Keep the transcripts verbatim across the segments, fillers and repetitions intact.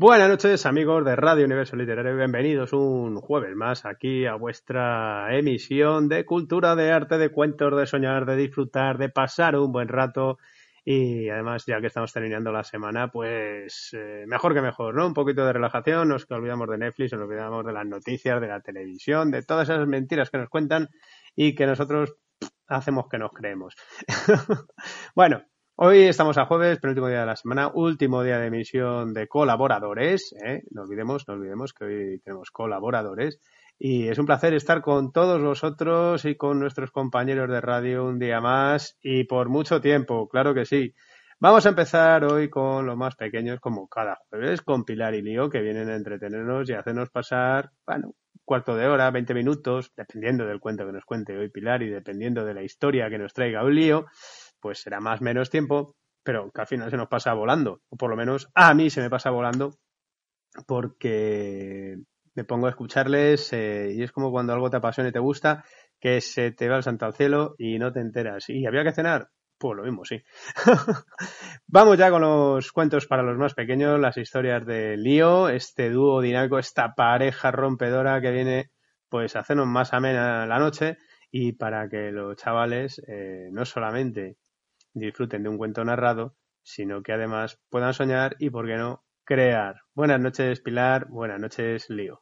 Buenas noches, amigos de Radio Universo Literario. Bienvenidos un jueves más aquí a vuestra emisión de cultura, de arte, de cuentos, de soñar, de disfrutar, de pasar un buen rato. Y además, ya que estamos terminando la semana, pues eh, mejor que mejor, ¿no? Un poquito de relajación, nos olvidamos de Netflix, nos olvidamos de las noticias, de la televisión, de todas esas mentiras que nos cuentan y que nosotros hacemos que nos creemos. Bueno, hoy estamos a jueves, penúltimo día de la semana, último día de emisión de colaboradores, ¿eh? No olvidemos, no olvidemos que hoy tenemos colaboradores. Y es un placer estar con todos vosotros y con nuestros compañeros de radio un día más y por mucho tiempo, claro que sí. Vamos a empezar hoy con los más pequeños, como cada jueves, con Pilar y Lío, que vienen a entretenernos y a hacernos pasar, bueno, un cuarto de hora, veinte minutos, dependiendo del cuento que nos cuente hoy Pilar y dependiendo de la historia que nos traiga un Lío, pues será más o menos tiempo, pero que al final se nos pasa volando, o por lo menos a mí se me pasa volando, porque me pongo a escucharles eh, y es como cuando algo te apasiona y te gusta, que se te va el santo al cielo y no te enteras. ¿Y había que cenar? Pues lo mismo, sí. Vamos ya con los cuentos para los más pequeños, las historias de Lío, este dúo dinámico, esta pareja rompedora que viene pues a hacernos más amena la noche y para que los chavales eh, no solamente disfruten de un cuento narrado, sino que además puedan soñar y, por qué no, crear. Buenas noches, Pilar. Buenas noches, Lío.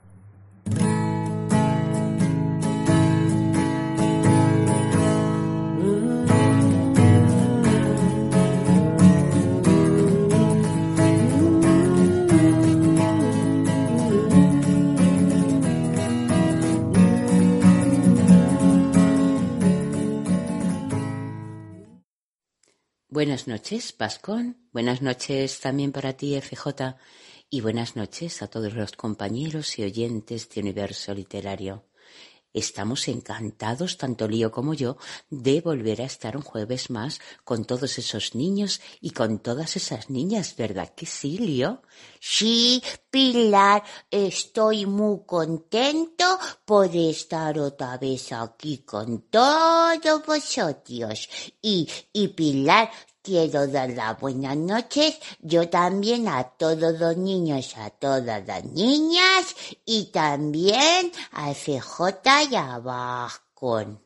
Buenas noches, Pascón. Buenas noches también para ti, F J. Y buenas noches a todos los compañeros y oyentes de Universo Literario. Estamos encantados, tanto Lío como yo, de volver a estar un jueves más con todos esos niños y con todas esas niñas, ¿verdad que sí, Lío? Sí, Pilar, estoy muy contento por estar otra vez aquí con todos vosotros. Y, y Pilar, quiero dar las buenas noches yo también a todos los niños, a todas las niñas y también a F J y a Vascon.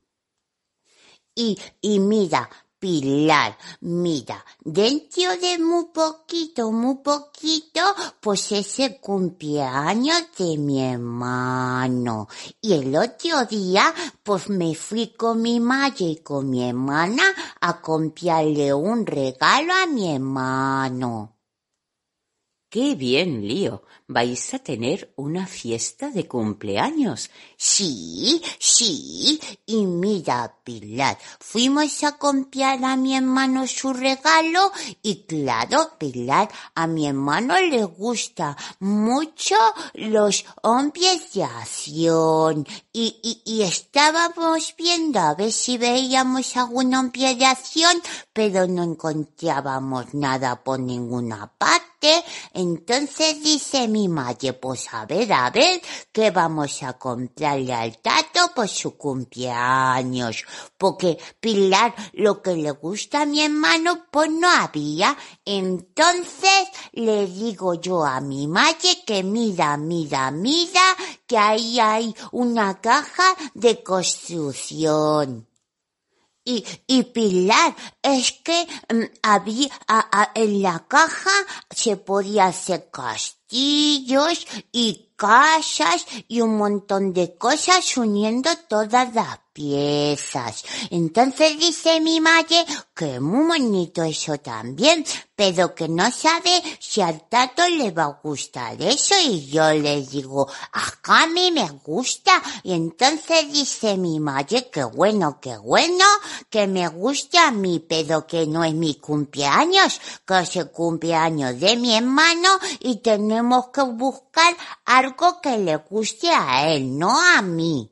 Y, y mira, Pilar, mira, dentro de muy poquito, muy poquito, pues es el cumpleaños de mi hermano. Y el otro día, pues me fui con mi madre y con mi hermana a comprarle un regalo a mi hermano. ¡Qué bien, Lío! ¿Vais a tener una fiesta de cumpleaños? Sí, sí. Y mira, Pilar, fuimos a comprar a mi hermano su regalo y claro, Pilar, a mi hermano le gusta mucho los hombres de acción. Y, y, y estábamos viendo a ver si veíamos algún hombre de acción, pero no encontrábamos nada por ninguna parte. Entonces dice mi madre, pues a ver, a ver, ¿qué vamos a comprarle al Tato por su cumpleaños? Porque Pilar, lo que le gusta a mi hermano, pues no había. Entonces le digo yo a mi madre que mira, mira, mira, que ahí hay una caja de construcción. Y, y Pilar, es que um, había a, a, en la caja se podía hacer castillos y casas y un montón de cosas uniendo todas las piezas. Entonces dice mi madre que es muy bonito eso también, pero que no sabe si al Tato le va a gustar eso. Y yo le digo, acá a mí me gusta. Y entonces dice mi madre que bueno, que bueno, que me gusta a mí, pero que no es mi cumpleaños, que es el cumpleaños de mi hermano y tenemos que buscar algo que le guste a él, no a mí.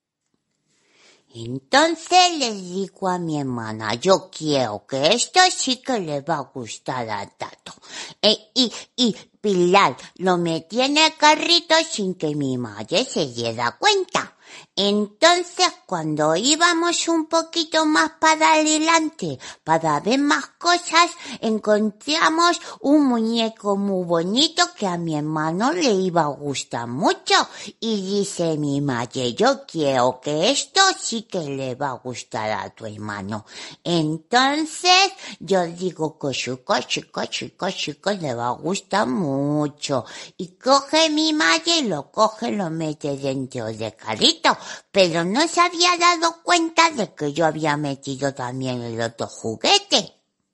Entonces le digo a mi hermana, yo quiero que esto sí que le va a gustar al Tato. E, y, y Pilar lo metí en el carrito sin que mi madre se diera cuenta. Entonces, cuando íbamos un poquito más para adelante, para ver más cosas, encontramos un muñeco muy bonito que a mi hermano le iba a gustar mucho. Y dice mi madre, yo quiero que esto sí que le va a gustar a tu hermano. Entonces, yo digo que chico, chico, chico, chico, le va a gustar mucho. Y coge mi madre, lo coge, lo mete dentro del carrito. Pero no se había dado cuenta de que yo había metido también el otro juguete.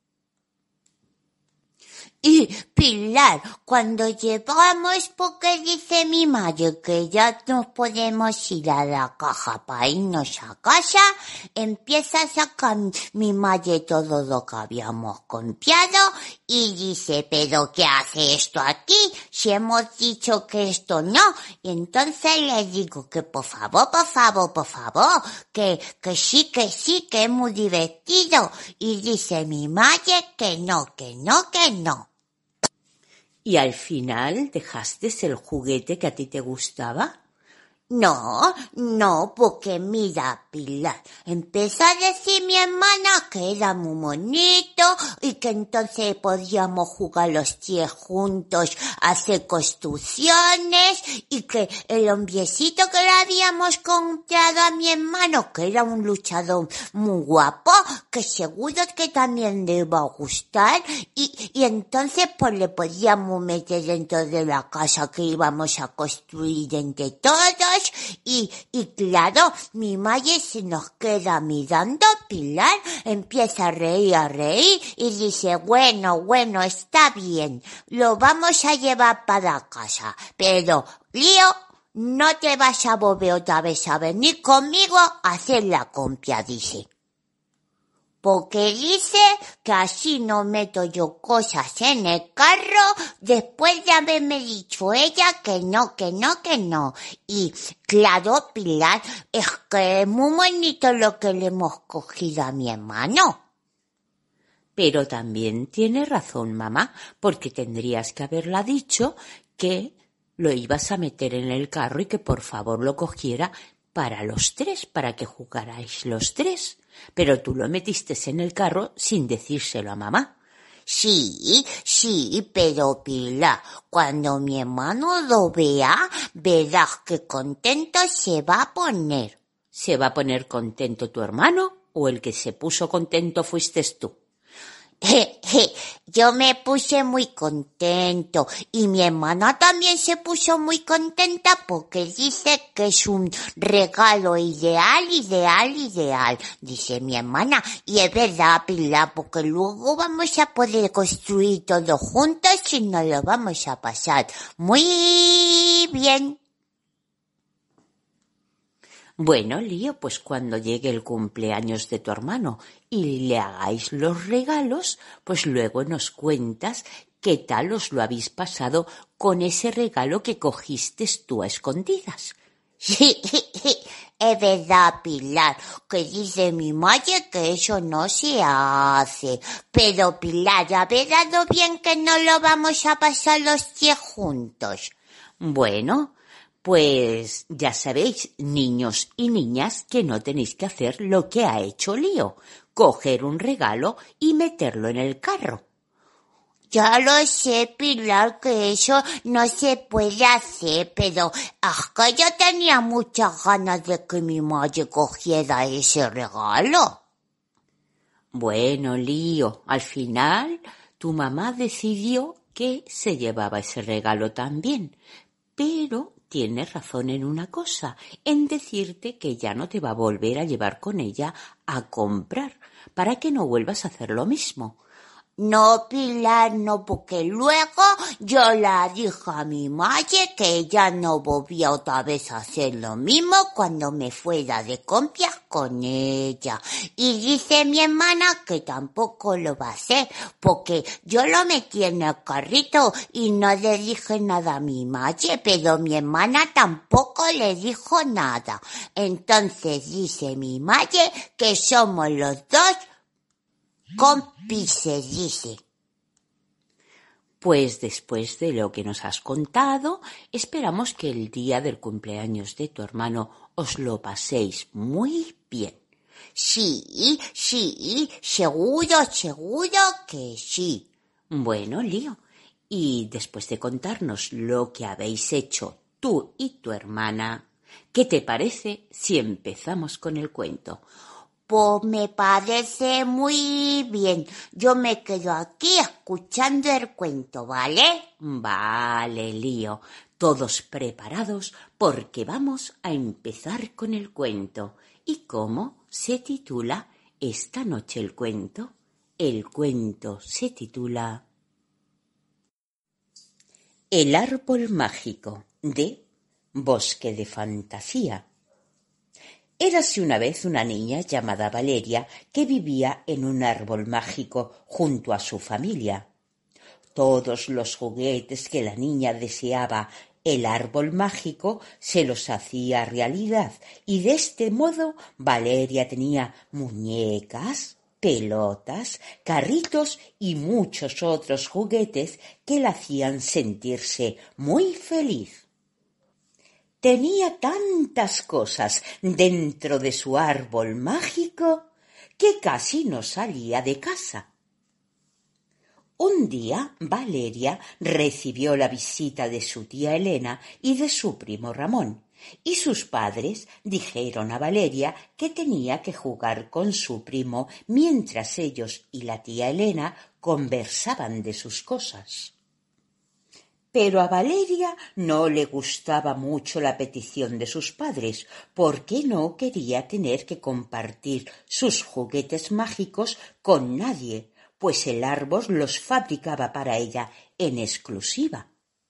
Y Pilar, cuando llevamos, porque dice mi madre que ya nos podemos ir a la caja para irnos a casa, empieza a sacar mi madre todo lo que habíamos comprado y dice, ¿pero qué hace esto aquí? Si hemos dicho que esto no. Y entonces le digo que por favor, por favor, por favor, que, que sí, que sí, que es muy divertido. Y dice mi madre que no, que no, que no. ¿Y al final dejaste el juguete que a ti te gustaba? No, no, porque mira, Pilar, empezó a decir mi hermana que era muy bonito y que entonces podíamos jugar los tres juntos, hacer construcciones y que el hombrecito que le habíamos comprado a mi hermano, que era un luchador muy guapo, que seguro que también le iba a gustar y, y entonces pues le podíamos meter dentro de la casa que íbamos a construir entre todos. Y, y claro, mi madre se nos queda mirando, Pilar empieza a reír, a reír y dice, bueno, bueno, está bien, lo vamos a llevar para casa, pero, Lío, no te vas a volver otra vez a venir conmigo a hacer la compra, dice. Porque dice que así no meto yo cosas en el carro después de haberme dicho ella que no, que no, que no. Y claro, Pilar, es que es muy bonito lo que le hemos cogido a mi hermano. Pero también tiene razón, mamá, porque tendrías que haberla dicho que lo ibas a meter en el carro y que por favor lo cogiera para los tres, para que jugarais los tres. Pero tú lo metiste en el carro sin decírselo a mamá. Sí, sí, pero Pilar, cuando mi hermano lo vea, verás que contento se va a poner. ¿Se va a poner contento tu hermano o el que se puso contento fuiste tú? Yo me puse muy contento y mi hermana también se puso muy contenta porque dice que es un regalo ideal, ideal, ideal, dice mi hermana. Y es verdad, Pilar, porque luego vamos a poder construir todo juntos y nos lo vamos a pasar muy bien. Bueno, Lío, pues cuando llegue el cumpleaños de tu hermano y le hagáis los regalos, pues luego nos cuentas qué tal os lo habéis pasado con ese regalo que cogiste tú a escondidas. Sí, es verdad, Pilar, que dice mi madre que eso no se hace. Pero, Pilar, ya verás bien que no lo vamos a pasar los tres juntos. Bueno, pues ya sabéis, niños y niñas, que no tenéis que hacer lo que ha hecho Lío, coger un regalo y meterlo en el carro. Ya lo sé, Pilar, que eso no se puede hacer, pero es que yo tenía muchas ganas de que mi madre cogiera ese regalo. Bueno, Lío, al final tu mamá decidió que se llevaba ese regalo también, pero tienes razón en una cosa, en decirte que ya no te va a volver a llevar con ella a comprar, para que no vuelvas a hacer lo mismo. No, Pilar, no, porque luego yo la dije a mi madre que ella no volvía otra vez a hacer lo mismo cuando me fuera de compras con ella. Y dice mi hermana que tampoco lo va a hacer, porque yo lo metí en el carrito y no le dije nada a mi madre, pero mi hermana tampoco le dijo nada. Entonces dice mi madre que somos los dos cómplices, dice. Pues después de lo que nos has contado, esperamos que el día del cumpleaños de tu hermano os lo paséis muy bien. Sí, sí, seguro, seguro que sí. Bueno, Lío, y después de contarnos lo que habéis hecho tú y tu hermana, ¿qué te parece si empezamos con el cuento? Pues me parece muy bien. Yo me quedo aquí escuchando el cuento, ¿vale? Vale, Lío. Todos preparados porque vamos a empezar con el cuento. ¿Y cómo se titula esta noche el cuento? El cuento se titula El árbol mágico de Bosque de Fantasía. Érase una vez una niña llamada Valeria que vivía en un árbol mágico junto a su familia. Todos los juguetes que la niña deseaba el árbol mágico se los hacía realidad y de este modo Valeria tenía muñecas, pelotas, carritos y muchos otros juguetes que la hacían sentirse muy feliz. Tenía tantas cosas dentro de su árbol mágico que casi no salía de casa. Un día Valeria recibió la visita de su tía Elena y de su primo Ramón, y sus padres dijeron a Valeria que tenía que jugar con su primo mientras ellos y la tía Elena conversaban de sus cosas. Pero a Valeria no le gustaba mucho la petición de sus padres, porque no quería tener que compartir sus juguetes mágicos con nadie, pues el árbol los fabricaba para ella en exclusiva.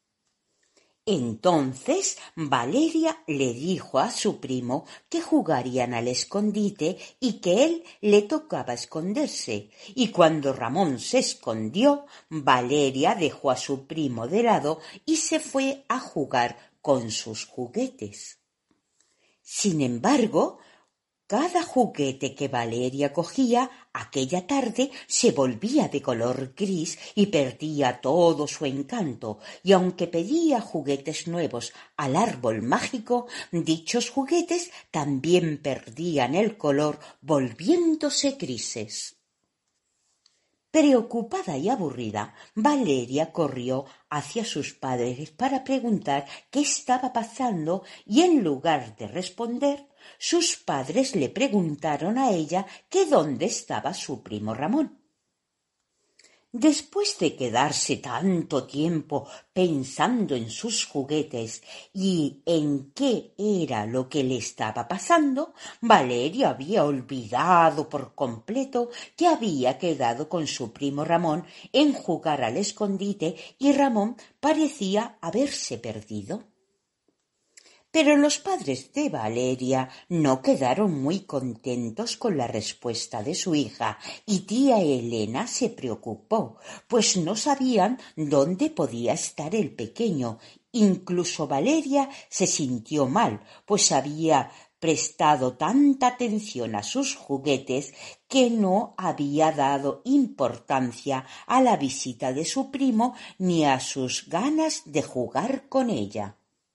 Entonces Valeria le dijo a su primo que jugarían al escondite y que él le tocaba esconderse, y cuando Ramón se escondió, Valeria dejó a su primo de lado y se fue a jugar con sus juguetes. Sin embargo, cada juguete que Valeria cogía aquella tarde se volvía de color gris y perdía todo su encanto, y aunque pedía juguetes nuevos al árbol mágico, dichos juguetes también perdían el color volviéndose grises. Preocupada y aburrida, Valeria corrió hacia sus padres para preguntar qué estaba pasando y en lugar de responder, sus padres le preguntaron a ella que dónde estaba su primo Ramón. Después de quedarse tanto tiempo pensando en sus juguetes y en qué era lo que le estaba pasando, Valeria había olvidado por completo que había quedado con su primo Ramón en jugar al escondite y Ramón parecía haberse perdido. Pero los padres de Valeria no quedaron muy contentos con la respuesta de su hija y tía Elena se preocupó, pues no sabían dónde podía estar el pequeño. Incluso Valeria se sintió mal, pues había prestado tanta atención a sus juguetes que no había dado importancia a la visita de su primo ni a sus ganas de jugar con ella.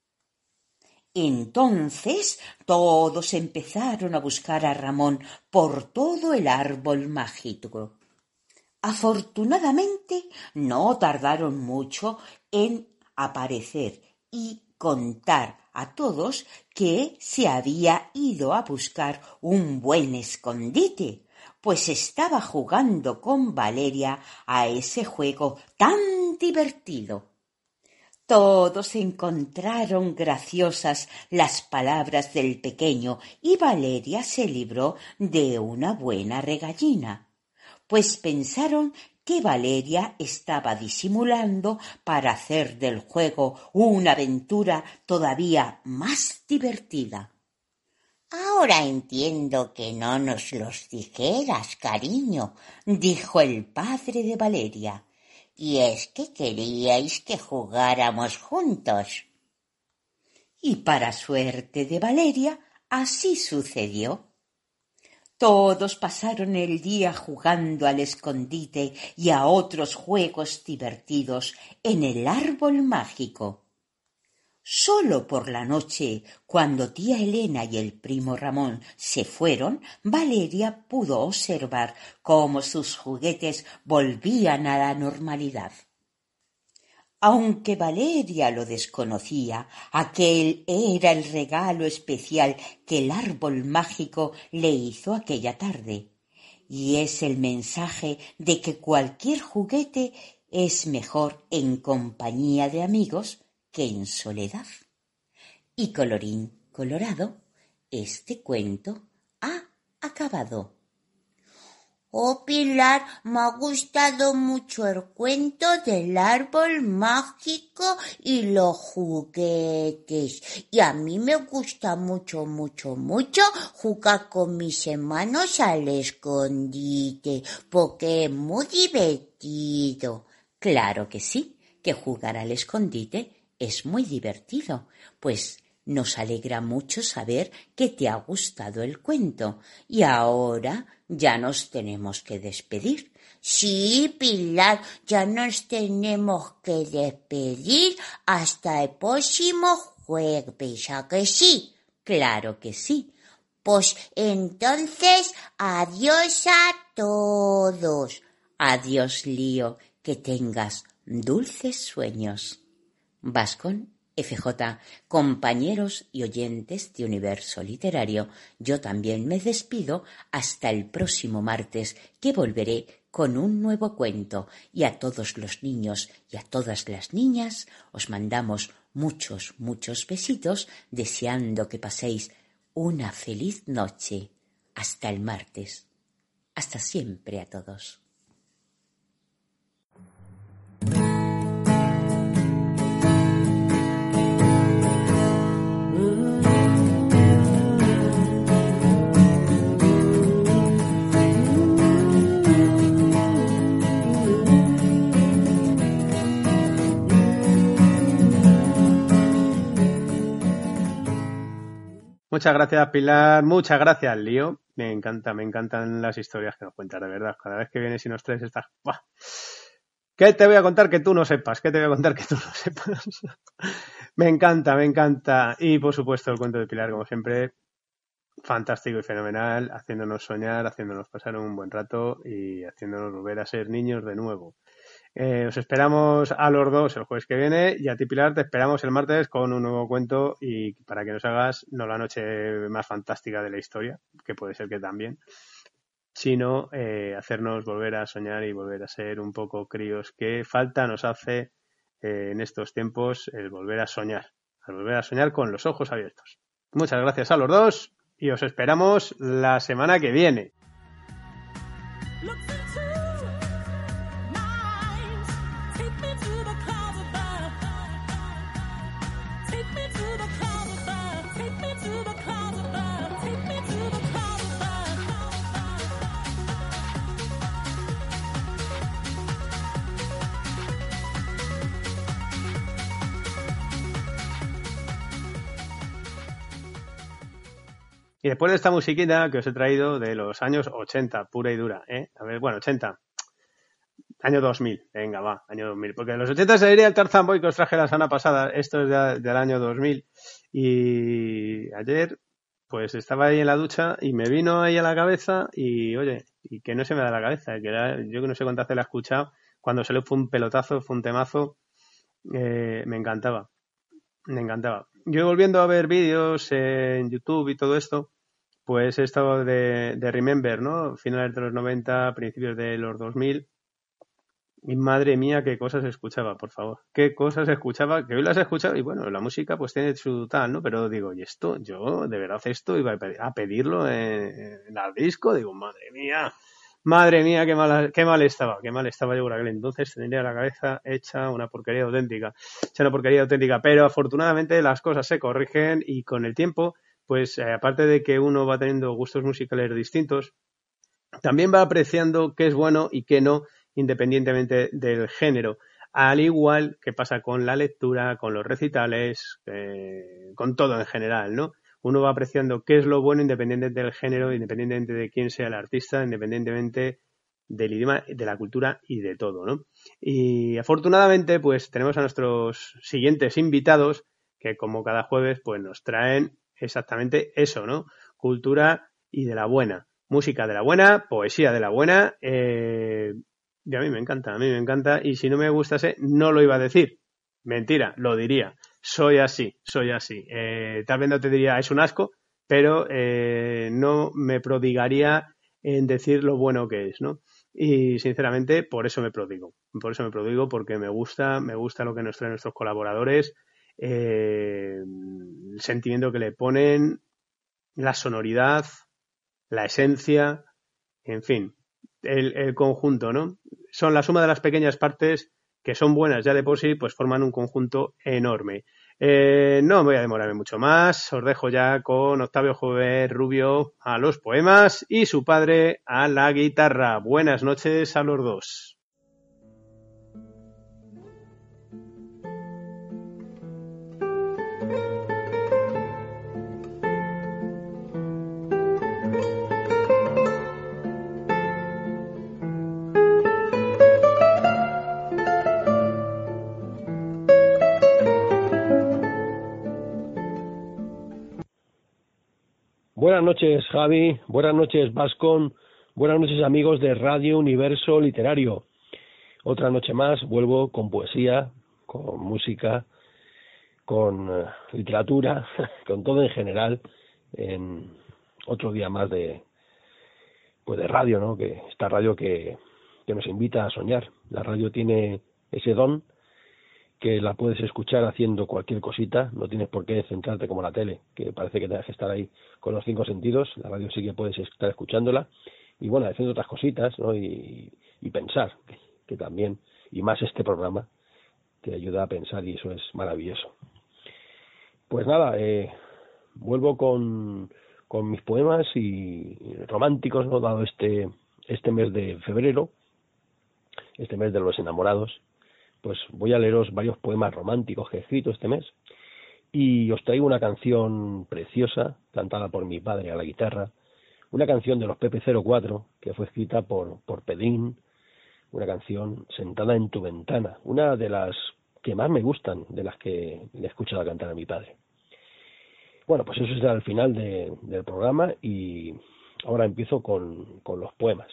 Entonces todos empezaron a buscar a Ramón por todo el árbol mágico. Afortunadamente no tardaron mucho en aparecer y contar a todos que se había ido a buscar un buen escondite, pues estaba jugando con Valeria a ese juego tan divertido. Todos encontraron graciosas las palabras del pequeño y Valeria se libró de una buena regañina, pues pensaron que Valeria estaba disimulando para hacer del juego una aventura todavía más divertida. Ahora entiendo que no nos los dijeras, cariño, dijo el padre de Valeria. Y es que queríais que jugáramos juntos. Y para suerte de Valeria, así sucedió. Todos pasaron el día jugando al escondite y a otros juegos divertidos en el árbol mágico. Solo por la noche, cuando tía Elena y el primo Ramón se fueron, Valeria pudo observar cómo sus juguetes volvían a la normalidad. Aunque Valeria lo desconocía, aquel era el regalo especial que el árbol mágico le hizo aquella tarde. Y es el mensaje de que cualquier juguete es mejor en compañía de amigos que en soledad. Y colorín colorado, este cuento ha acabado. Oh, Pilar, me ha gustado mucho el cuento del árbol mágico y los juguetes. Y a mí me gusta mucho, mucho, mucho jugar con mis hermanos al escondite, porque es muy divertido. Claro que sí, que jugar al escondite es muy divertido, pues nos alegra mucho saber que te ha gustado el cuento. Y ahora ya nos tenemos que despedir. Sí, Pilar, ya nos tenemos que despedir hasta el próximo jueves, ¿a que sí? Claro que sí. Pues entonces, adiós a todos. Adiós, Lío, que tengas dulces sueños. Vascón, F J, compañeros y oyentes de Universo Literario, yo también me despido hasta el próximo martes, que volveré con un nuevo cuento. Y a todos los niños y a todas las niñas os mandamos muchos, muchos besitos, deseando que paséis una feliz noche. Hasta el martes. Hasta siempre a todos. Muchas gracias, Pilar. Muchas gracias, Lío. Me encanta, me encantan las historias que nos cuentas, de verdad. Cada vez que vienes y nos traes estas... ¡Buah! ¿Qué te voy a contar que tú no sepas? ¿Qué te voy a contar que tú no sepas? Me encanta, me encanta. Y, por supuesto, el cuento de Pilar, como siempre, fantástico y fenomenal, haciéndonos soñar, haciéndonos pasar un buen rato y haciéndonos volver a ser niños de nuevo. Eh, os esperamos a los dos el jueves que viene y a ti, Pilar, te esperamos el martes con un nuevo cuento y para que nos hagas no la noche más fantástica de la historia, que puede ser que también, sino eh, hacernos volver a soñar y volver a ser un poco críos, que falta nos hace eh, en estos tiempos el volver a soñar, el volver a soñar con los ojos abiertos. Muchas gracias a los dos y os esperamos la semana que viene. Y después de esta musiquita que os he traído de los años ochenta, pura y dura, ¿eh? A ver, bueno, ochenta. Año dos mil, venga, va, año dos mil. Porque en los ochenta sería el Tarzan Boy que os traje la semana pasada. Esto es de, del año dos mil. Y ayer, pues estaba ahí en la ducha y me vino ahí a la cabeza y, oye, y que no se me da la cabeza. Que era, yo que no sé cuántas veces la he escuchado. Cuando se le fue un pelotazo, fue un temazo. Eh, me encantaba. Me encantaba. Yo volviendo a ver vídeos en YouTube y todo esto, pues he estado de, de Remember, ¿no? Finales de los noventa, principios de los dos mil. Y madre mía, qué cosas escuchaba, por favor. Qué cosas escuchaba, que hoy las he escuchado y bueno, la música pues tiene su tal, ¿no? Pero digo, ¿y esto? Yo, de verdad, esto iba a pedirlo en, en el disco. Digo, madre mía, madre mía, qué mal, qué mal estaba, qué mal estaba yo por aquel entonces. Tendría la cabeza hecha una porquería auténtica, hecha una porquería auténtica. Pero afortunadamente las cosas se corrigen y con el tiempo, pues eh, aparte de que uno va teniendo gustos musicales distintos, también va apreciando qué es bueno y qué no, independientemente del género, al igual que pasa con la lectura, con los recitales, eh, con todo en general, ¿no? uno va apreciando qué es lo bueno independientemente del género, independientemente de quién sea el artista, independientemente del idioma, de la cultura y de todo, ¿no? Y afortunadamente, pues tenemos a nuestros siguientes invitados que, como cada jueves, pues nos traen exactamente eso, ¿no? Cultura y de la buena, música de la buena, poesía de la buena, eh, y a mí me encanta, a mí me encanta, y si no me gustase, no lo iba a decir. Mentira, lo diría. Soy así, soy así. Eh, tal vez no te diría es un asco, pero eh, no me prodigaría en decir lo bueno que es, ¿no? Y sinceramente, por eso me prodigo. Por eso me prodigo, porque me gusta, me gusta lo que nos traen nuestros colaboradores, eh, el sentimiento que le ponen, la sonoridad, la esencia, en fin, el, el conjunto, ¿no? Son la suma de las pequeñas partes que son buenas ya de por sí, pues forman un conjunto enorme. Eh, no me voy a demorarme mucho más, os dejo ya con Octavio Jover Rubio a los poemas y su padre a la guitarra. Buenas noches a los dos. Buenas noches, Javi. Buenas noches, Bascón. Buenas noches, amigos de Radio Universo Literario. Otra noche más vuelvo con poesía, con música, con uh, literatura, con todo en general, en otro día más de pues de radio, ¿no? Que esta radio que, que nos invita a soñar. La radio tiene ese don que la puedes escuchar haciendo cualquier cosita, no tienes por qué centrarte como la tele, que parece que tengas que estar ahí con los cinco sentidos. La radio sí que puedes estar escuchándola y bueno, haciendo otras cositas, ¿no? y, y pensar, que, que también, y más este programa, te ayuda a pensar y eso es maravilloso. Pues nada, eh, vuelvo con, con mis poemas y románticos, ¿no? Dado este, este mes de febrero, este mes de los enamorados, pues voy a leeros varios poemas románticos que he escrito este mes y os traigo una canción preciosa cantada por mi padre a la guitarra, una canción de los Pepe cero cuatro que fue escrita por, por Pedrín, una canción Sentada en tu ventana, una de las que más me gustan, de las que le he escuchado cantar a mi padre. Bueno, pues eso será al final de, del programa y ahora empiezo con, con los poemas.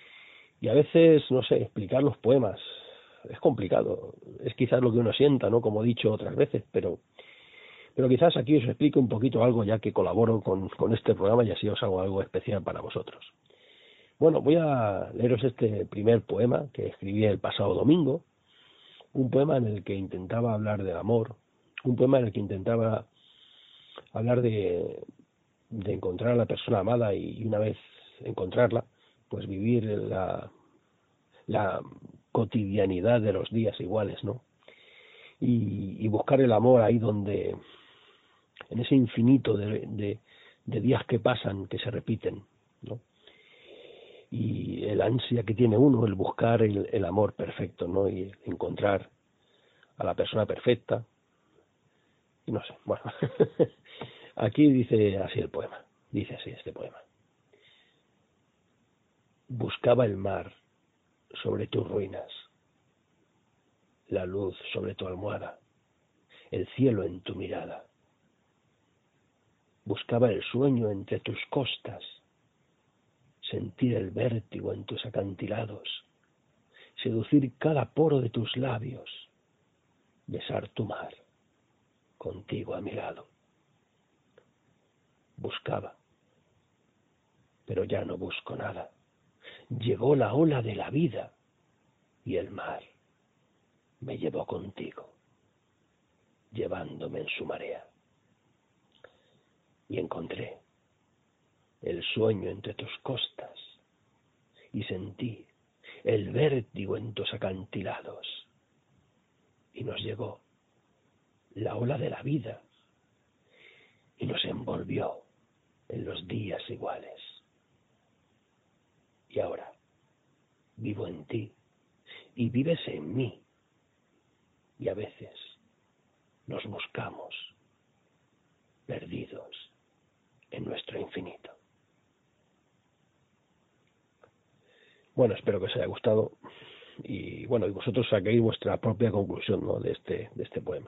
Y a veces, no sé, explicar los poemas es complicado, es quizás lo que uno sienta, ¿no? Como he dicho otras veces, pero pero quizás aquí os explique un poquito algo ya que colaboro con, con este programa y así os hago algo especial para vosotros. Bueno, voy a leeros este primer poema que escribí el pasado domingo, un poema en el que intentaba hablar del amor, un poema en el que intentaba hablar de, de encontrar a la persona amada y una vez encontrarla, pues vivir la, la cotidianidad de los días iguales, ¿no? Y, y buscar el amor ahí donde, en ese infinito de, de, de días que pasan, que se repiten, ¿no? Y el ansia que tiene uno, el buscar el, el amor perfecto, ¿no? Y encontrar a la persona perfecta, y no sé, bueno, aquí dice así el poema, dice así este poema. Buscaba el mar sobre tus ruinas, la luz sobre tu almohada, el cielo en tu mirada. Buscaba el sueño entre tus costas, sentir el vértigo en tus acantilados, seducir cada poro de tus labios, besar tu mar, contigo a mi lado. Buscaba, pero ya no busco nada. Llegó la ola de la vida y el mar me llevó contigo, llevándome en su marea. Y encontré el sueño entre tus costas y sentí el vértigo en tus acantilados. Y nos llegó la ola de la vida y nos envolvió en los días iguales. Y ahora vivo en ti y vives en mí. Y a veces nos buscamos perdidos en nuestro infinito. Bueno, espero que os haya gustado y bueno, y vosotros saquéis vuestra propia conclusión, ¿no?, de este, de este poema.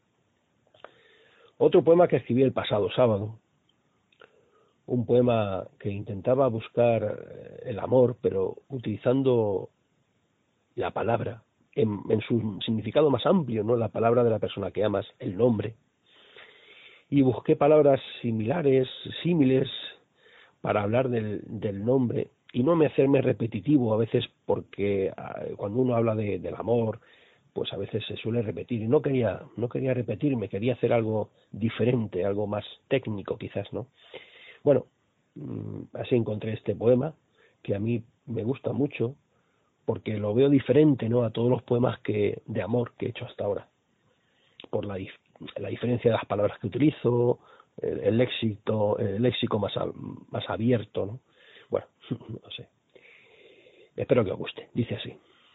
Otro poema que escribí el pasado sábado, un poema que intentaba buscar el amor, pero utilizando la palabra en, en su significado más amplio, ¿no?, la palabra de la persona que amas, el nombre. Y busqué palabras similares, símiles, para hablar del, del nombre y no me hacerme repetitivo a veces, porque cuando uno habla de, del amor, pues a veces se suele repetir, y no quería, no quería repetirme, quería hacer algo diferente, algo más técnico quizás, ¿no? Bueno, así encontré este poema, que a mí me gusta mucho, porque lo veo diferente, ¿no?, a todos los poemas que, de amor que he hecho hasta ahora, por la, la diferencia de las palabras que utilizo, el, el léxico, el léxico más, más abierto, ¿no? Bueno, no sé. Espero que os guste. Dice así: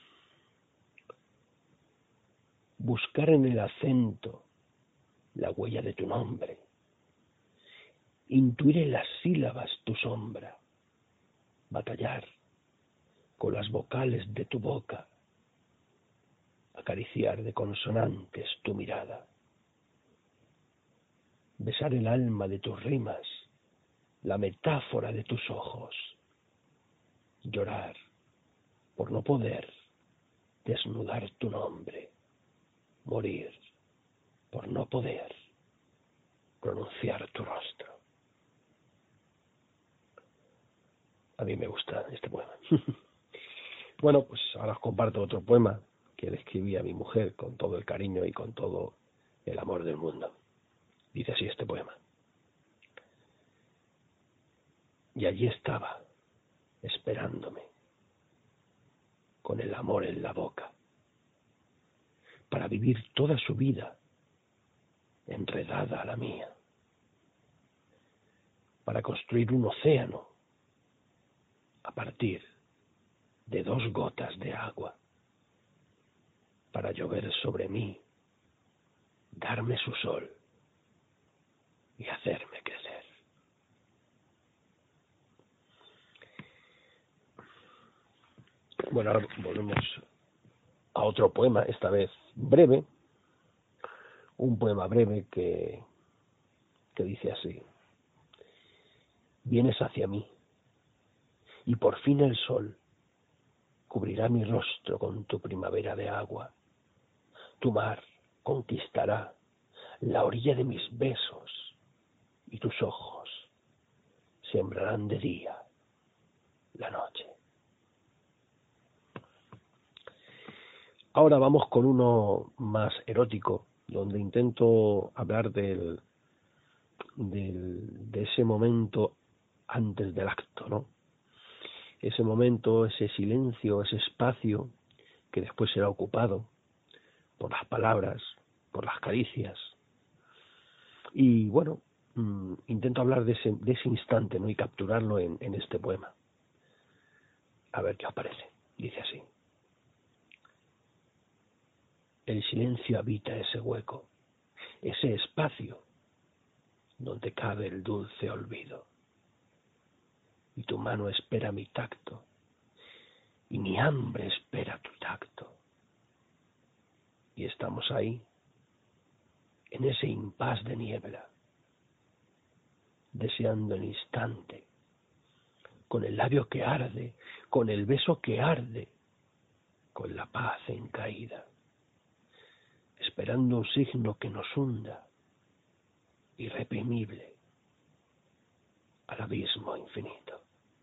buscar en el acento la huella de tu nombre, intuir en las sílabas tu sombra, batallar con las vocales de tu boca, acariciar de consonantes tu mirada, besar el alma de tus rimas, la metáfora de tus ojos, llorar por no poder desnudar tu nombre, morir por no poder pronunciar tu rostro. A mí me gusta este poema. Bueno, pues ahora os comparto otro poema que le escribí a mi mujer con todo el cariño y con todo el amor del mundo. Dice así este poema: y allí estaba, esperándome, con el amor en la boca, para vivir toda su vida enredada a la mía, para construir un océano a partir de dos gotas de agua, para llover sobre mí, darme su sol y hacerme crecer. Bueno, ahora volvemos a otro poema, esta vez breve, un poema breve que, que dice así: vienes hacia mí y por fin el sol cubrirá mi rostro con tu primavera de agua. Tu mar conquistará la orilla de mis besos y tus ojos sembrarán de día la noche. Ahora vamos con uno más erótico, donde intento hablar del, del, de ese momento antes del acto, ¿no? Ese momento, ese silencio, ese espacio que después será ocupado por las palabras, por las caricias. Y bueno, mmm, intento hablar de ese, de ese instante, ¿no?, y capturarlo en, en este poema. A ver qué os parece. Dice así: el silencio habita ese hueco, ese espacio donde cabe el dulce olvido. Y tu mano espera mi tacto, y mi hambre espera tu tacto. Y estamos ahí, en ese impas de niebla, deseando el instante, con el labio que arde, con el beso que arde, con la paz en caída, esperando un signo que nos hunda, irreprimible, al abismo infinito.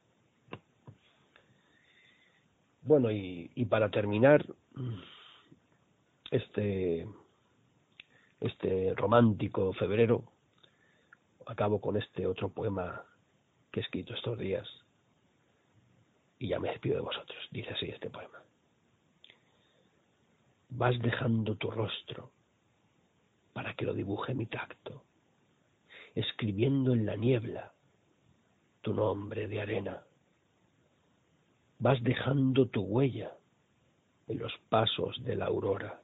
Bueno, y, y para terminar este, este romántico febrero, acabo con este otro poema que he escrito estos días, y ya me despido de vosotros. Dice así este poema: vas dejando tu rostro para que lo dibuje mi tacto, escribiendo en la niebla tu nombre de arena. Vas dejando tu huella en los pasos de la aurora,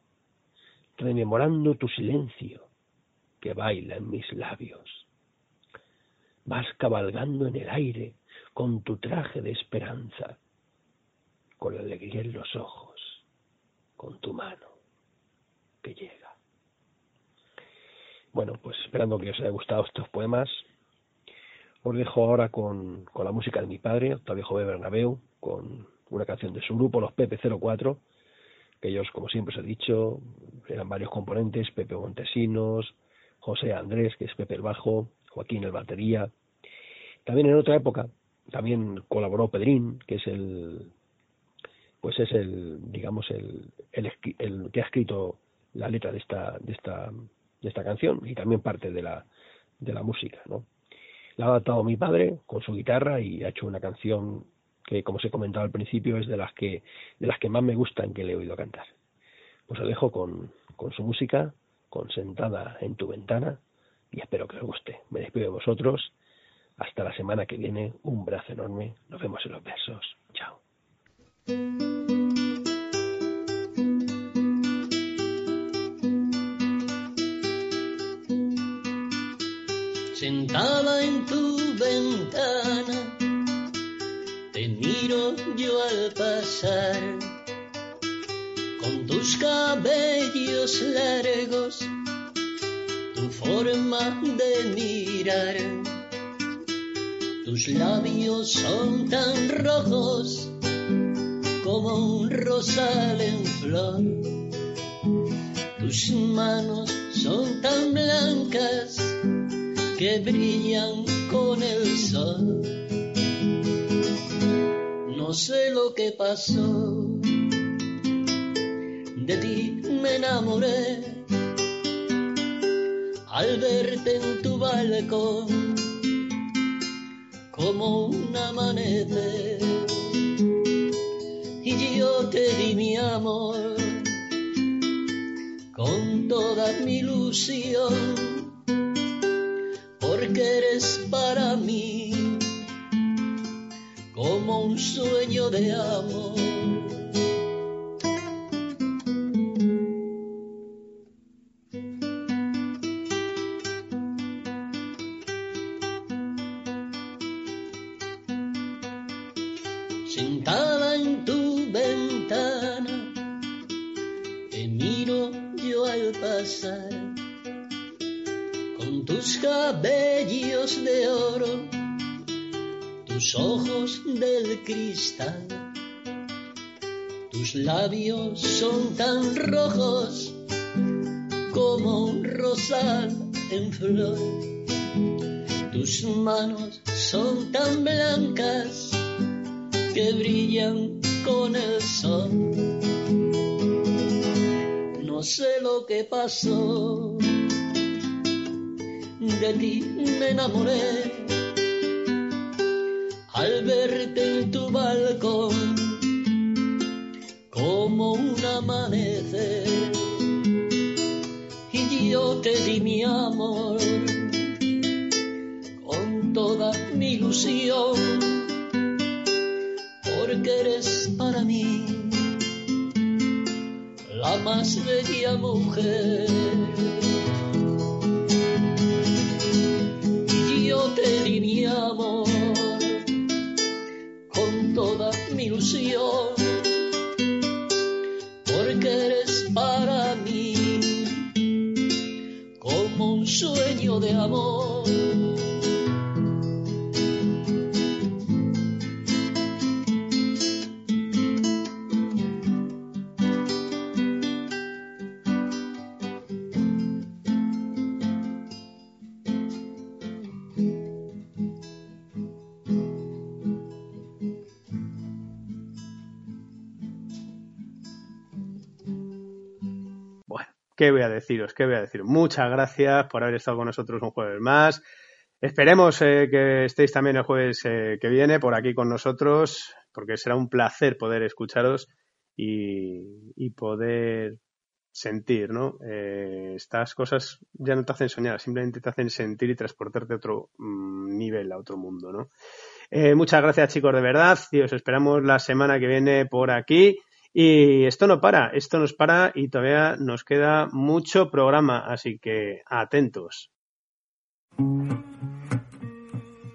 rememorando tu silencio que baila en mis labios. vas cabalgando en el aire con tu traje de esperanza, con la alegría en los ojos, con tu mano que llega. Bueno, pues esperando que os haya gustado estos poemas, os dejo ahora con, con la música de mi padre, Octavio Jové Bernabeu, con una canción de su grupo, los Pepe cero cuatro, que ellos, como siempre os he dicho, eran varios componentes: Pepe Montesinos, José Andrés, que es Pepe el bajo, Joaquín el batería. También en otra época, también colaboró Pedrín, que es el, pues es el, digamos, el, el, el que ha escrito la letra de esta, de esta, de esta canción, y también parte de la, de la música, ¿no? La ha adaptado mi padre con su guitarra y ha hecho una canción que, como os he comentado al principio, es de las que de las que más me gustan que le he oído cantar. Pues os dejo con, con su música, con Sentada en tu ventana, y espero que os guste. Me despido de vosotros. Hasta la semana que viene. Un abrazo enorme. Nos vemos en los versos. Chao. Sentada en tu ventana, te miro yo al pasar, con tus cabellos largos, tu forma de mirar, tus labios son tan rojos como un rosal en flor, tus manos son tan blancas que brillan con el sol. No sé lo que pasó, de ti me enamoré al verte en tu balcón como un amanecer, y yo te di mi amor con toda mi ilusión, porque eres para mí como un sueño de amor. Sentada en tu ventana, te miro yo al pasar, con tus cabellos de oro, tus ojos del cristal, tus labios son tan rojos como un rosal en flor, tus manos son tan blancas que brillan con el sol. No sé lo que pasó, de ti me enamoré al verte en tu balcón como un amanecer, y yo te di mi amor con toda mi ilusión, porque eres para mí la más bella mujer. Y yo te di mi amor con toda mi ilusión, porque eres para mí como un sueño de amor. ¿Qué voy a deciros? ¿Qué voy a deciros? Muchas gracias por haber estado con nosotros un jueves más. Esperemos eh, que estéis también el jueves eh, que viene por aquí con nosotros, porque será un placer poder escucharos y, y poder sentir, ¿no? Eh, estas cosas ya no te hacen soñar, simplemente te hacen sentir y transportarte a otro mmm, nivel, a otro mundo, ¿no? Eh, muchas gracias, chicos, de verdad, y os esperamos la semana que viene por aquí. Y esto no para, esto nos para y todavía nos queda mucho programa, así que atentos.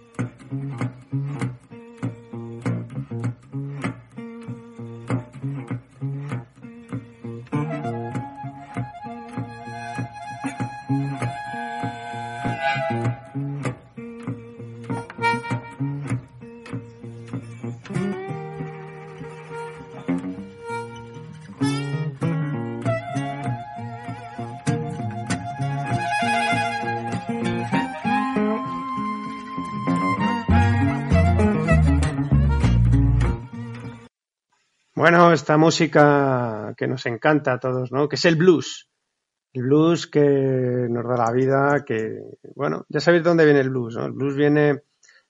Bueno, esta música que nos encanta a todos, ¿no? Que es el blues. El blues que nos da la vida, que, bueno, ya sabéis de dónde viene el blues, ¿no? El blues viene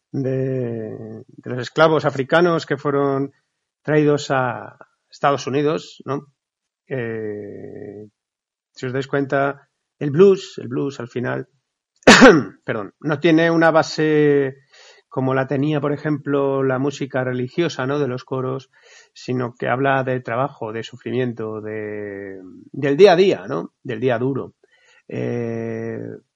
de, de los esclavos africanos que fueron traídos a Estados Unidos, ¿no? Eh, si os dais cuenta, el blues, el blues al final, perdón, no tiene una base como la tenía, por ejemplo, la música religiosa, ¿no? De los coros, sino que habla de trabajo, de sufrimiento, de del día a día, ¿no? Del día duro. Eh,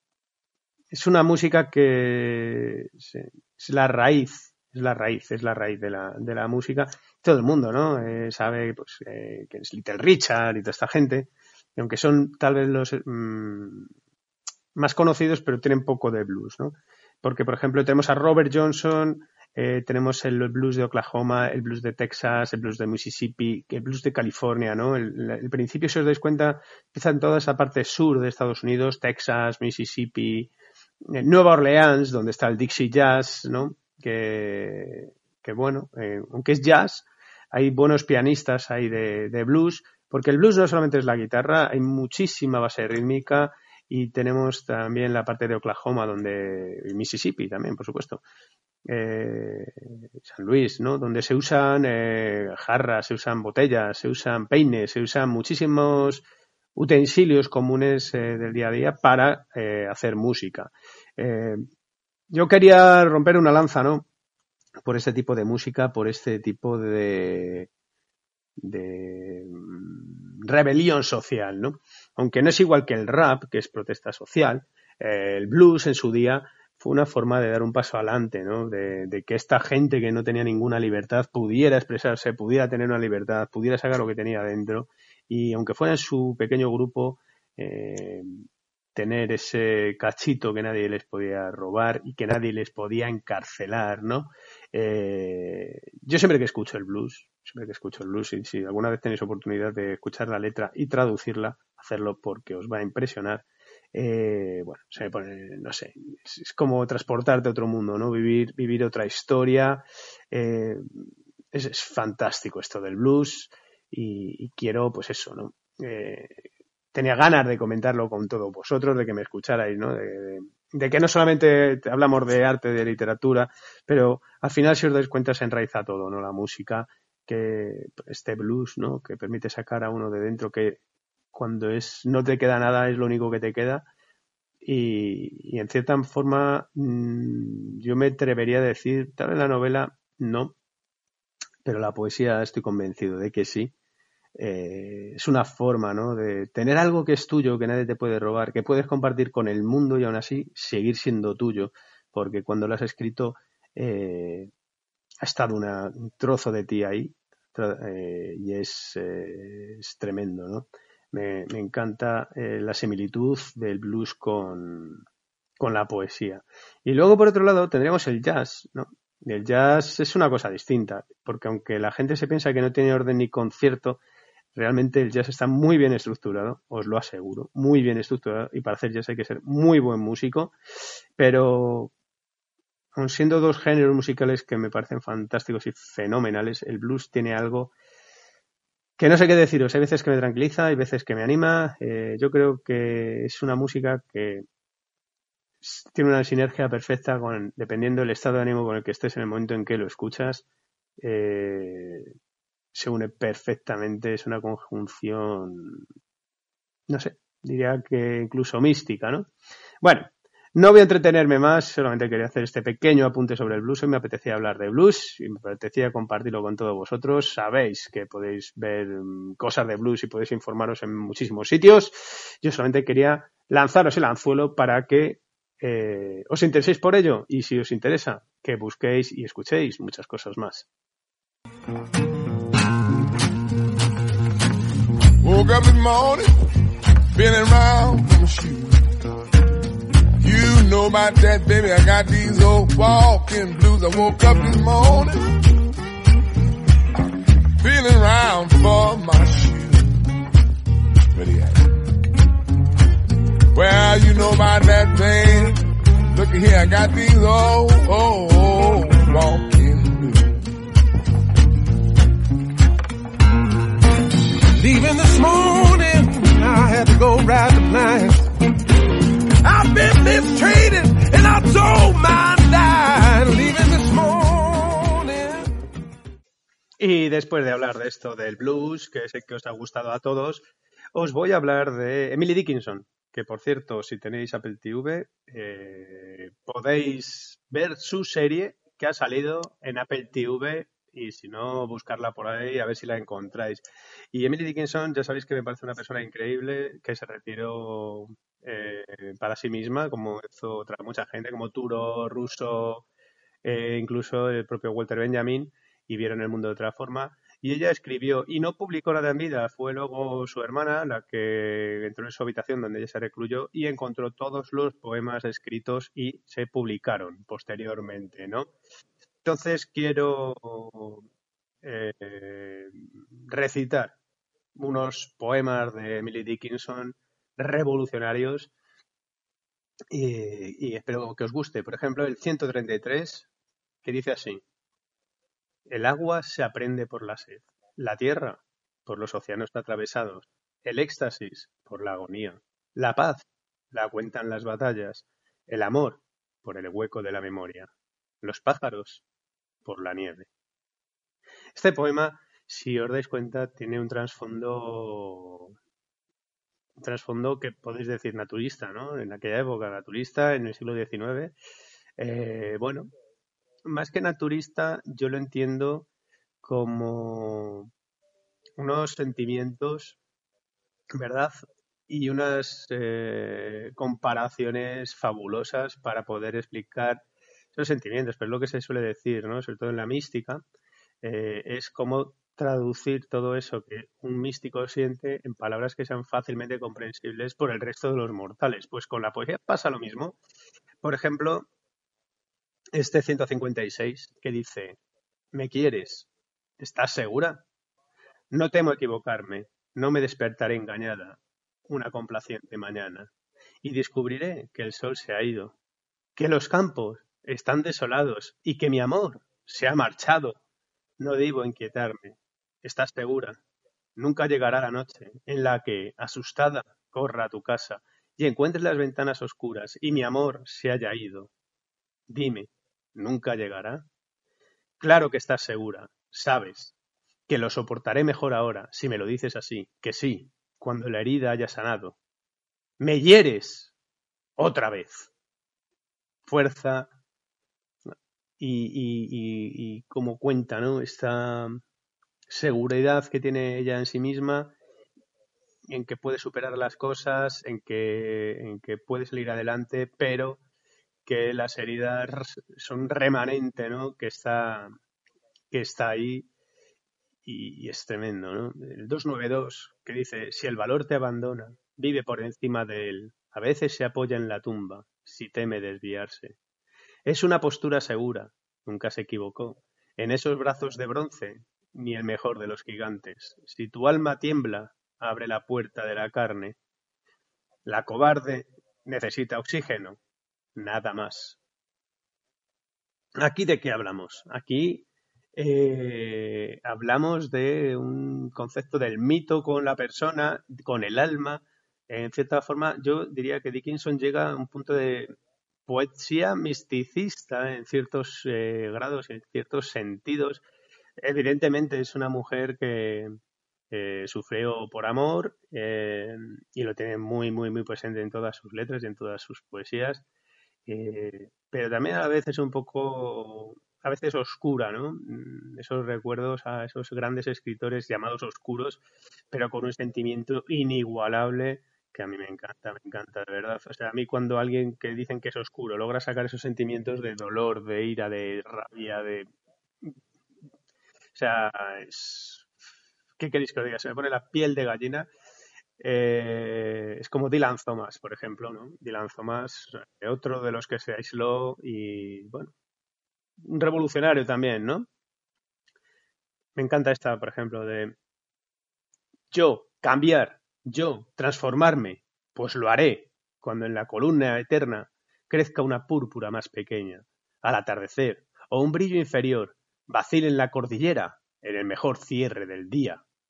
es una música que es la raíz, es la raíz, es la raíz de la, de la música. Todo el mundo, ¿no? Eh, sabe, pues, eh, que es Little Richard y toda esta gente, aunque son tal vez los mmm, más conocidos, pero tienen poco de blues, ¿no? Porque, por ejemplo, tenemos a Robert Johnson, eh, tenemos el blues de Oklahoma, el blues de Texas, el blues de Mississippi, el blues de California, ¿no? El, el principio, si os dais cuenta, empieza en toda esa parte sur de Estados Unidos, Texas, Mississippi, eh, Nueva Orleans, donde está el Dixie Jazz, ¿no? Que, que bueno, eh, aunque es jazz, hay buenos pianistas ahí de, de blues, porque el blues no solamente es la guitarra, hay muchísima base rítmica. Y tenemos también la parte de Oklahoma, donde Mississippi también, por supuesto, eh, San Luis, ¿no? Donde se usan eh, jarras, se usan botellas, se usan peines, se usan muchísimos utensilios comunes eh, del día a día para eh, hacer música. Eh, yo quería romper una lanza, ¿no? Por este tipo de música, por este tipo de de rebelión social, ¿no? Aunque no es igual que el rap, que es protesta social, eh, el blues en su día fue una forma de dar un paso adelante, ¿no? De, de que esta gente que no tenía ninguna libertad pudiera expresarse, pudiera tener una libertad, pudiera sacar lo que tenía dentro y aunque fuera en su pequeño grupo, eh, tener ese cachito que nadie les podía robar y que nadie les podía encarcelar, ¿no? Eh, yo siempre que escucho el blues, siempre que escucho el blues, y si alguna vez tenéis oportunidad de escuchar la letra y traducirla, hacerlo porque os va a impresionar. Eh, bueno, se me pone, no sé, es, es como transportarte a otro mundo, ¿no? Vivir, vivir otra historia. Eh, es, es fantástico esto del blues y, y quiero, pues eso, ¿no? Eh, tenía ganas de comentarlo con todos vosotros, de que me escucharais, ¿no? De, de, de que no solamente hablamos de arte, de literatura, pero al final, si os dais cuenta, se enraiza todo, ¿no? La música, que este blues, ¿no? Que permite sacar a uno de dentro, que cuando es no te queda nada es lo único que te queda y, y en cierta forma mmm, yo me atrevería a decir, tal vez la novela no, pero la poesía estoy convencido de que sí. Eh, es una forma, ¿no? De tener algo que es tuyo, que nadie te puede robar, que puedes compartir con el mundo y aún así seguir siendo tuyo, porque cuando lo has escrito eh, ha estado una, un trozo de ti ahí eh, y es, eh, es tremendo, ¿no? Me, me encanta eh, la similitud del blues con, con la poesía. Y luego, por otro lado, tendríamos el jazz, ¿no? El jazz es una cosa distinta, porque aunque la gente se piensa que no tiene orden ni concierto, realmente el jazz está muy bien estructurado, os lo aseguro, muy bien estructurado, y para hacer jazz hay que ser muy buen músico, pero aun siendo dos géneros musicales que me parecen fantásticos y fenomenales, el blues tiene algo que no sé qué deciros. Hay veces que me tranquiliza, hay veces que me anima. Eh, yo creo que es una música que tiene una sinergia perfecta con, dependiendo del estado de ánimo con el que estés en el momento en que lo escuchas, eh, se une perfectamente. Es una conjunción, no sé, diría que incluso mística, ¿no? Bueno, no voy a entretenerme más, solamente quería hacer este pequeño apunte sobre el blues. Hoy me apetecía hablar de blues y me apetecía compartirlo con todos vosotros. Sabéis que podéis ver um, cosas de blues y podéis informaros en muchísimos sitios. Yo solamente quería lanzaros el anzuelo para que eh, os intereséis por ello y si os interesa, que busquéis y escuchéis muchas cosas más. Woke up this morning, feeling round from the shoe. You know about that, baby, I got these old walking blues. I woke up this morning, feeling round for my shoes. Where they at? Well, you know about that thing. Look here, I got these old, old, old walking blues. morning, I had to go ride the blind. I've been mistreated and I told my dad leaving this morning. Y después de hablar de esto del blues, que sé que os ha gustado a todos, os voy a hablar de Emily Dickinson, que por cierto, si tenéis Apple T V, eh, podéis ver su serie que ha salido en Apple T V y si no, buscarla por ahí a ver si la encontráis. Y Emily Dickinson, ya sabéis que me parece una persona increíble, que se retiró eh, para sí misma, como hizo otra mucha gente, como Turo, Russo, eh, incluso el propio Walter Benjamin, y vieron el mundo de otra forma. Y ella escribió, y no publicó nada en vida, fue luego su hermana la que entró en su habitación donde ella se recluyó y encontró todos los poemas escritos y se publicaron posteriormente, ¿no? Entonces quiero eh, recitar unos poemas de Emily Dickinson revolucionarios y, y espero que os guste. Por ejemplo, el ciento treinta y tres, que dice así: el agua se aprende por la sed, la tierra por los océanos atravesados, el éxtasis por la agonía, la paz la cuentan las batallas, el amor por el hueco de la memoria, los pájaros por la nieve. Este poema, si os dais cuenta, tiene un trasfondo, un trasfondo que podéis decir naturista, ¿no? En aquella época, naturista, en el siglo diecinueve. Eh, bueno, más que naturista, yo lo entiendo como unos sentimientos, ¿verdad? Y unas eh, comparaciones fabulosas para poder explicar esos sentimientos. Pero es lo que se suele decir, ¿no? Sobre todo en la mística, eh, es cómo traducir todo eso que un místico siente en palabras que sean fácilmente comprensibles por el resto de los mortales. Pues con la poesía pasa lo mismo. Por ejemplo, este ciento cincuenta y seis que dice: ¿me quieres? ¿Estás segura? No temo equivocarme, no me despertaré engañada una complaciente mañana y descubriré que el sol se ha ido, que los campos están desolados y que mi amor se ha marchado. No debo inquietarme. ¿Estás segura? Nunca llegará la noche en la que, asustada, corra a tu casa y encuentres las ventanas oscuras y mi amor se haya ido. Dime, ¿nunca llegará? Claro que estás segura, sabes, que lo soportaré mejor ahora si me lo dices así, que sí, cuando la herida haya sanado. ¡Me hieres! Otra vez. Fuerza y, y, y, y como cuenta, ¿no? Esta seguridad que tiene ella en sí misma, en que puede superar las cosas, en que, en que puede salir adelante, pero que las heridas son remanente, ¿no? Que está, que está ahí y, y es tremendo, ¿no? El doscientos noventa y dos, que dice: si el valor te abandona, vive por encima de él. A veces se apoya en la tumba, si teme desviarse. Es una postura segura, nunca se equivocó. En esos brazos de bronce, ni el mejor de los gigantes. Si tu alma tiembla, abre la puerta de la carne. La cobarde necesita oxígeno, nada más. ¿Aquí de qué hablamos? Aquí eh, hablamos de un concepto del mito con la persona, con el alma. En cierta forma, yo diría que Dickinson llega a un punto de poesía misticista en ciertos eh, grados, en ciertos sentidos. Evidentemente es una mujer que eh, sufrió por amor eh, y lo tiene muy, muy, muy presente en todas sus letras y en todas sus poesías. Eh, pero también a veces un poco, a veces oscura, ¿no? Esos recuerdos a esos grandes escritores llamados oscuros, pero con un sentimiento inigualable que a mí me encanta, me encanta, de verdad. O sea, a mí cuando alguien que dicen que es oscuro logra sacar esos sentimientos de dolor, de ira, de rabia, de... O sea, es... ¿qué queréis que os diga? Se me pone la piel de gallina. Eh, es como Dylan Thomas, por ejemplo, ¿no? Dylan Thomas, otro de los que se aisló y, bueno, un revolucionario también, ¿no? Me encanta esta, por ejemplo, de yo cambiar, yo transformarme, pues lo haré cuando en la columna eterna crezca una púrpura más pequeña, al atardecer, o un brillo inferior vacile en la cordillera en el mejor cierre del día.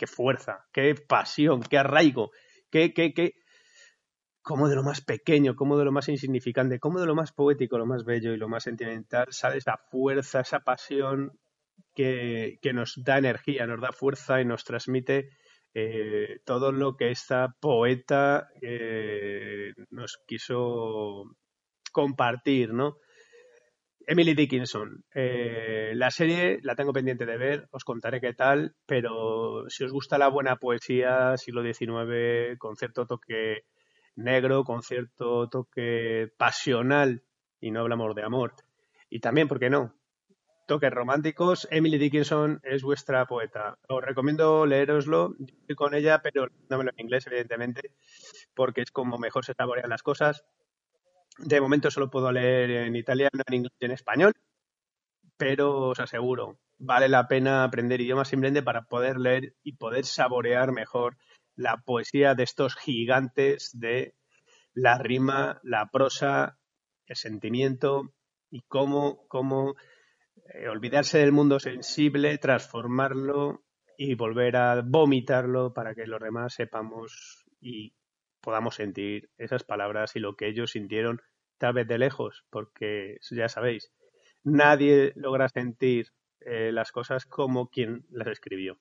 qué fuerza, qué pasión, qué arraigo, qué, qué, qué, cómo de lo más pequeño, cómo de lo más insignificante, cómo de lo más poético, lo más bello y lo más sentimental sale esa fuerza, esa pasión que, que nos da energía, nos da fuerza y nos transmite eh, todo lo que esta poeta eh, nos quiso compartir, ¿no? Emily Dickinson. Eh, la serie la tengo pendiente de ver, os contaré qué tal, pero si os gusta la buena poesía, siglo diecinueve, con cierto toque negro, con cierto toque pasional, y no hablamos de amor, y también, ¿por qué no?, toques románticos, Emily Dickinson es vuestra poeta. Os recomiendo leeroslo, yo estoy con ella, pero dámelo en inglés, evidentemente, porque es como mejor se saborean las cosas. De momento solo puedo leer en italiano, en inglés y en español, pero os aseguro, vale la pena aprender idiomas simplemente para poder leer y poder saborear mejor la poesía de estos gigantes de la rima, la prosa, el sentimiento y cómo, cómo eh, olvidarse del mundo sensible, transformarlo y volver a vomitarlo para que los demás sepamos y podamos sentir esas palabras y lo que ellos sintieron tal vez de lejos, porque ya sabéis, nadie logra sentir eh, las cosas como quien las escribió.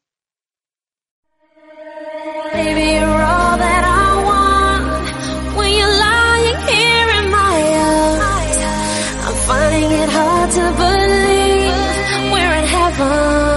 Baby, you're all that I want. When you're lying here in my arms, I'm finding it hard to believe we're in heaven.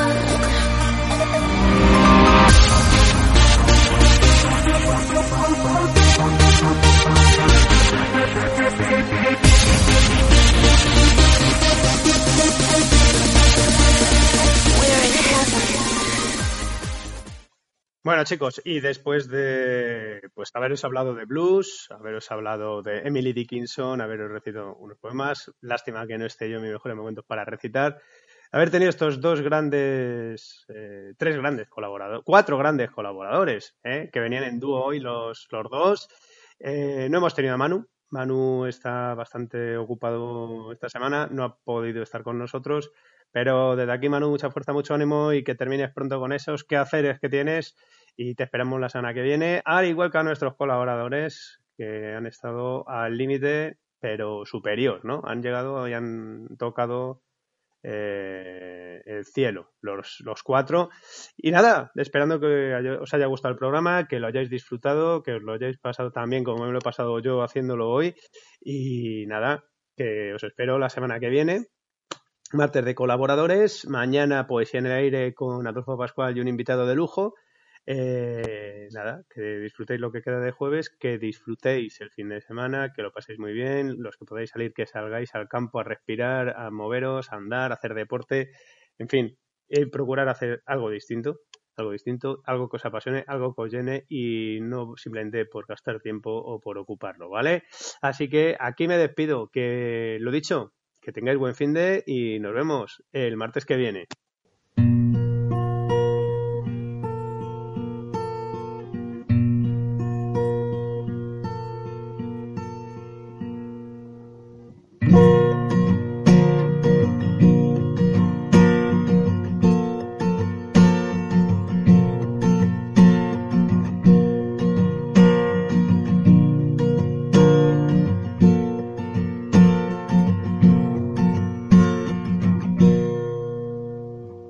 Bueno, chicos, y después de pues haberos hablado de blues, haberos hablado de Emily Dickinson, haberos recitado unos poemas, lástima que no esté yo en mis mejores momentos para recitar, haber tenido estos dos grandes, eh, tres grandes colaboradores, cuatro grandes colaboradores, eh, que venían en dúo hoy los, los dos. Eh, no hemos tenido a Manu. Manu está bastante ocupado esta semana, no ha podido estar con nosotros, pero desde aquí, Manu, mucha fuerza, mucho ánimo y que termines pronto con esos quehaceres que tienes y te esperamos la semana que viene, al igual que a nuestros colaboradores que han estado al límite, pero superior, ¿no? Han llegado y han tocado eh, el cielo, los, los cuatro. Y nada, esperando que os haya gustado el programa, que lo hayáis disfrutado, que os lo hayáis pasado tan bien como me lo he pasado yo haciéndolo hoy. Y nada, que os espero la semana que viene. Martes de colaboradores, mañana Poesía en el Aire con Adolfo Pascual y un invitado de lujo. Eh, nada, que disfrutéis lo que queda de jueves, que disfrutéis el fin de semana, que lo paséis muy bien, los que podáis salir, que salgáis al campo a respirar, a moveros, a andar, a hacer deporte, en fin, eh, procurar hacer algo distinto, algo distinto, algo que os apasione, algo que os llene y no simplemente por gastar tiempo o por ocuparlo, ¿vale? Así que aquí me despido, que lo dicho, que tengáis buen fin de y nos vemos el martes que viene.